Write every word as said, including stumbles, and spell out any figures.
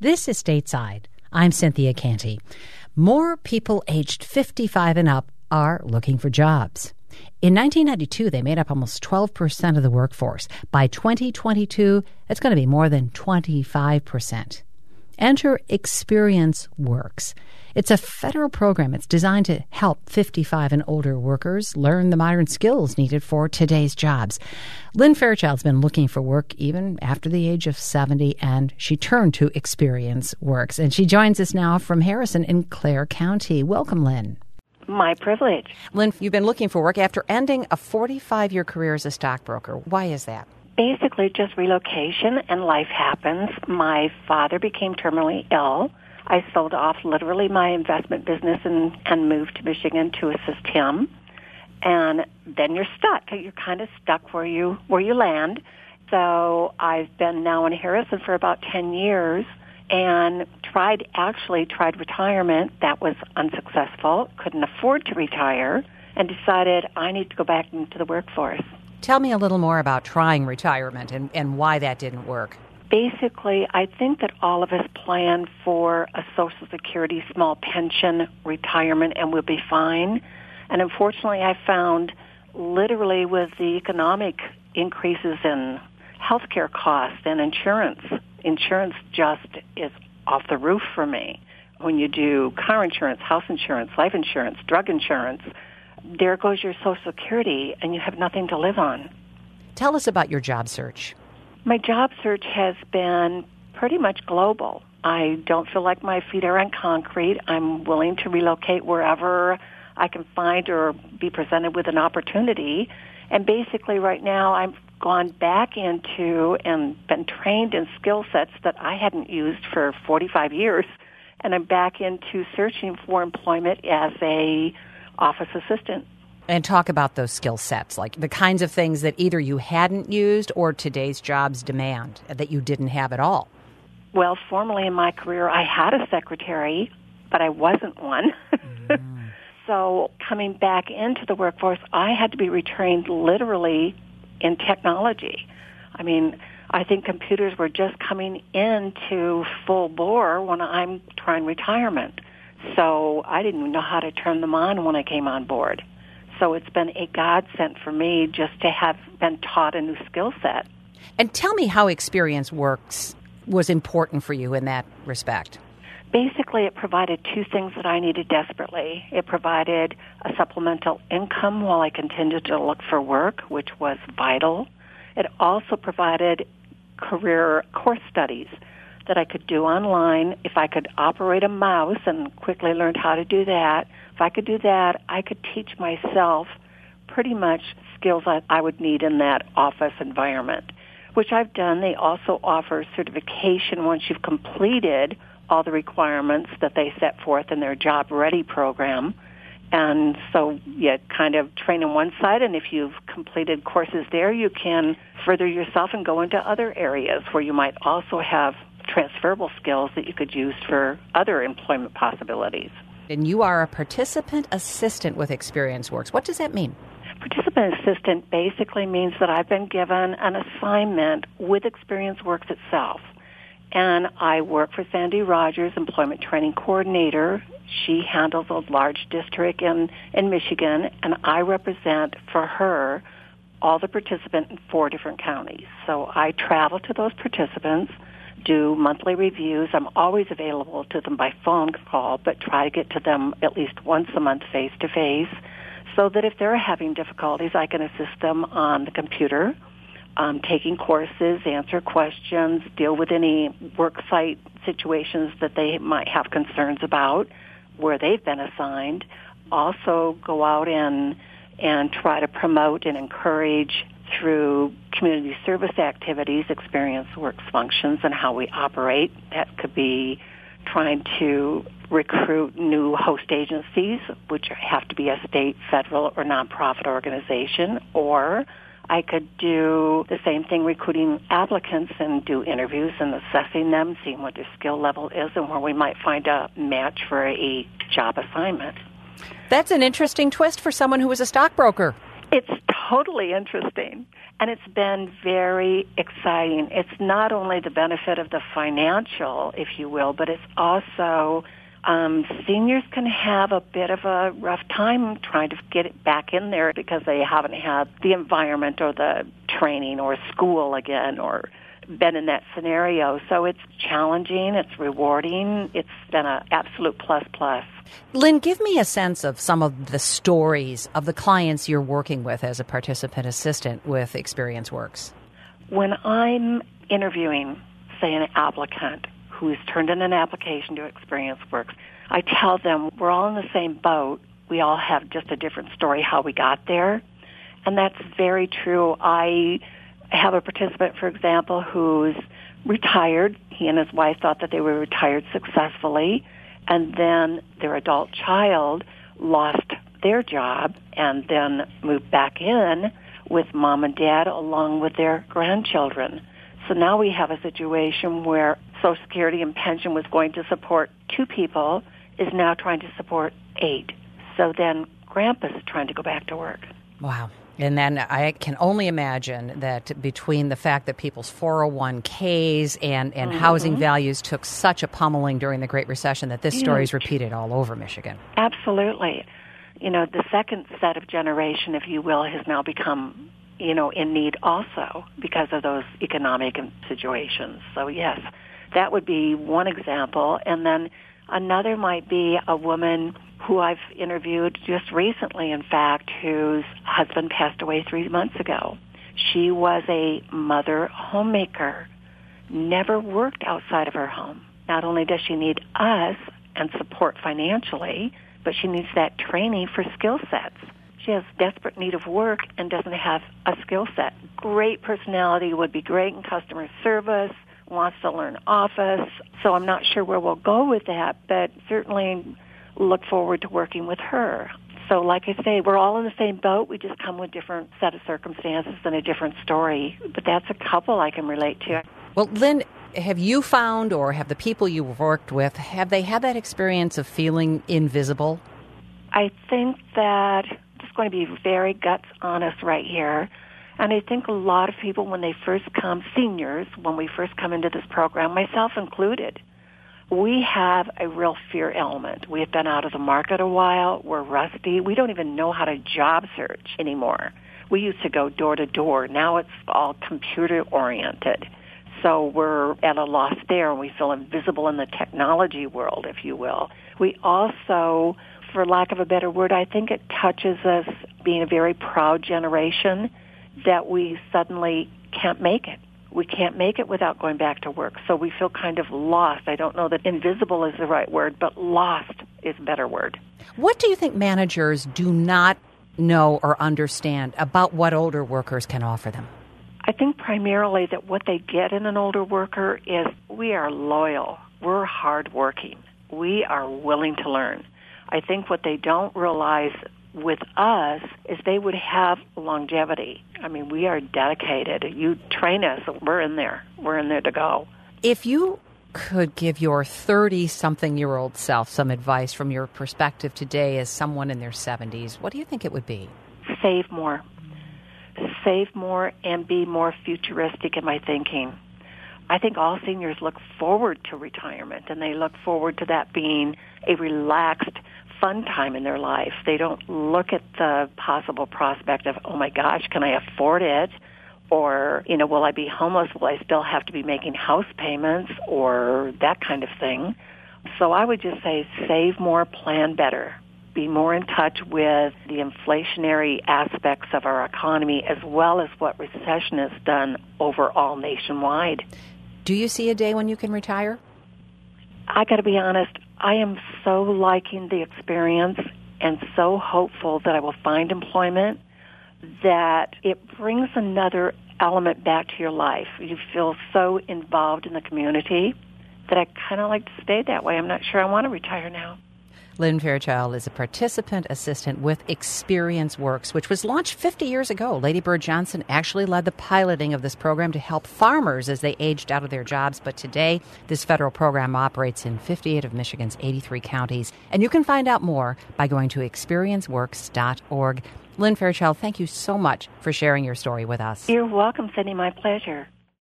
This is Stateside. I'm Cynthia Canty. More people aged fifty-five and up are looking for jobs. In nineteen ninety-two, they made up almost twelve percent of the workforce. By twenty twenty-two, it's going to be more than twenty-five percent. Enter Experience Works. It's a federal program. It's designed to help fifty-five and older workers learn the modern skills needed for today's jobs. Lynn Fairchild's been looking for work even after the age of seventy, and she turned to Experience Works. And she joins us now from Harrison in Clare County. Welcome, Lynn. My privilege. Lynn, you've been looking for work after ending a forty-five-year career as a stockbroker. Why is that? Basically just relocation, and life happens. My father became terminally ill. I sold off literally my investment business and, and moved to Michigan to assist him. And then you're stuck. You're kind of stuck where you where you land. So I've been now in Harrison for about ten years and tried, actually tried retirement. That was unsuccessful. Couldn't afford to retire and decided I need to go back into the workforce. Tell me a little more about trying retirement and, and why that didn't work. Basically, I think that all of us plan for a Social Security small pension retirement and we'll be fine. And unfortunately, I found literally with the economic increases in healthcare costs and insurance, insurance just is off the roof for me. When you do car insurance, house insurance, life insurance, drug insurance, there goes your Social Security and you have nothing to live on. Tell us about your job search. My job search has been pretty much global. I don't feel like my feet are on concrete. I'm willing to relocate wherever I can find or be presented with an opportunity. And basically right now I've gone back into and been trained in skill sets that I hadn't used for forty-five years. And I'm back into searching for employment as a office assistant. And talk about those skill sets, like the kinds of things that either you hadn't used or today's jobs demand that you didn't have at all. Well, formerly in my career, I had a secretary, but I wasn't one. Mm. So coming back into the workforce, I had to be retrained literally in technology. I mean, I think computers were just coming into full bore when I'm trying retirement. So I didn't even know how to turn them on when I came on board. So it's been a godsend for me just to have been taught a new skill set. And tell me how Experience Works was important for you in that respect. Basically, it provided two things that I needed desperately. It provided a supplemental income while I continued to look for work, which was vital. It also provided career course studies that I could do online. If I could operate a mouse and quickly learned how to do that, if I could do that, I could teach myself pretty much skills I, I would need in that office environment, which I've done. They also offer certification once you've completed all the requirements that they set forth in their Job Ready program. And so you kind of train on one side, and if you've completed courses there, you can further yourself and go into other areas where you might also have transferable skills that you could use for other employment possibilities. And you are a participant assistant with Experience Works. What does that mean? Participant assistant basically means that I've been given an assignment with Experience Works itself. And I work for Sandy Rogers, Employment Training Coordinator. She handles a large district in, in Michigan, and I represent for her all the participants in four different counties. So I travel to those participants, do monthly reviews. I'm always available to them by phone call, but try to get to them at least once a month face-to-face so that if they're having difficulties, I can assist them on the computer, um, taking courses, answer questions, deal with any work site situations that they might have concerns about where they've been assigned. Also go out and, and try to promote and encourage through community service activities, Experience Works functions and how we operate. That could be trying to recruit new host agencies, which have to be a state, federal, or nonprofit organization, or I could do the same thing, recruiting applicants and do interviews and assessing them, seeing what their skill level is and where we might find a match for a job assignment. That's an interesting twist for someone who was a stockbroker. It's totally interesting. And it's been very exciting. It's not only the benefit of the financial, if you will, but it's also um, seniors can have a bit of a rough time trying to get it back in there because they haven't had the environment or the training or school again or been in that scenario. So it's challenging, it's rewarding, it's been an absolute plus plus. Lynn, give me a sense of some of the stories of the clients you're working with as a participant assistant with Experience Works. When I'm interviewing, say, an applicant who's turned in an application to Experience Works, I tell them we're all in the same boat. We all have just a different story how we got there. And that's very true. I have a participant, for example, who's retired. He and his wife thought that they were retired successfully, and then their adult child lost their job and then moved back in with mom and dad along with their grandchildren. So now we have a situation where Social Security and pension was going to support two people, is now trying to support eight. So then grandpa's trying to go back to work. Wow. And then I can only imagine that between the fact that people's four oh one k's and, and mm-hmm. housing values took such a pummeling during the Great Recession that this story is repeated all over Michigan. Absolutely. You know, the second set of generation, if you will, has now become, you know, in need also because of those economic situations. So, yes, that would be one example. And then another might be a woman who I've interviewed just recently, in fact, whose husband passed away three months ago. She was a mother homemaker, never worked outside of her home. Not only does she need us and support financially, but she needs that training for skill sets. She has desperate need of work and doesn't have a skill set. Great personality, would be great in customer service, wants to learn Office. So I'm not sure where we'll go with that, but certainly look forward to working with her. So like I say, we're all in the same boat. We just come with different set of circumstances and a different story. But that's a couple I can relate to. Well, Lynn, have you found, or have the people you've worked with, have they had that experience of feeling invisible? I think that I'm just going to be very guts honest right here. And I think a lot of people, when they first come, seniors, when we first come into this program, myself included, we have a real fear element. We have been out of the market a while. We're rusty. We don't even know how to job search anymore. We used to go door to door. Now it's all computer-oriented. So we're at a loss there, and we feel invisible in the technology world, if you will. We also, for lack of a better word, I think it touches us being a very proud generation that we suddenly can't make it. We can't make it without going back to work. So we feel kind of lost. I don't know that invisible is the right word, but lost is a better word. What do you think managers do not know or understand about what older workers can offer them? I think primarily that what they get in an older worker is we are loyal. We're hardworking. We are willing to learn. I think what they don't realize with us is they would have longevity. I mean, we are dedicated. You train us, we're in there. We're in there to go. If you could give your thirty-something-year-old self some advice from your perspective today as someone in their seventies, what do you think it would be? Save more. Save more and be more futuristic in my thinking. I think all seniors look forward to retirement, and they look forward to that being a relaxed, fun time in their life. They don't look at the possible prospect of, oh my gosh, can I afford it? Or, you know, will I be homeless? Will I still have to be making house payments or that kind of thing? So I would just say save more, plan better. Be more in touch with the inflationary aspects of our economy as well as what recession has done overall nationwide. Do you see a day when you can retire? I got to be honest, I am so liking the experience and so hopeful that I will find employment that it brings another element back to your life. You feel so involved in the community that I kind of like to stay that way. I'm not sure I want to retire now. Lynn Fairchild is a participant assistant with Experience Works, which was launched fifty years ago. Lady Bird Johnson actually led the piloting of this program to help farmers as they aged out of their jobs. But today, this federal program operates in fifty-eight of Michigan's eighty-three counties. And you can find out more by going to experience works dot org. Lynn Fairchild, thank you so much for sharing your story with us. You're welcome, Cindy. My pleasure.